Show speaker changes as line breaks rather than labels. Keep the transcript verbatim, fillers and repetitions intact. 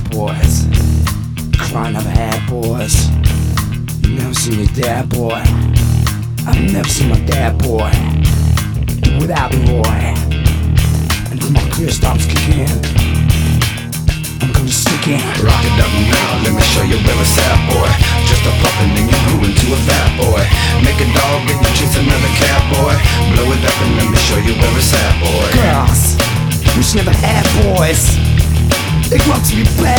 boys. Crying never had, boys. You never seen your dad, boy. I've never seen my dad, boy, without me, boy. And if my career stops kicking, I'm gonna stick in.
Rock it up now, let me show you where it's at, boy. Just a puppet and you grew into a fat boy. Make a dog get to chase another cat, boy. Blow it up and let me show you where it's at, boy.
Girls, which never had boys. They grow up to be bad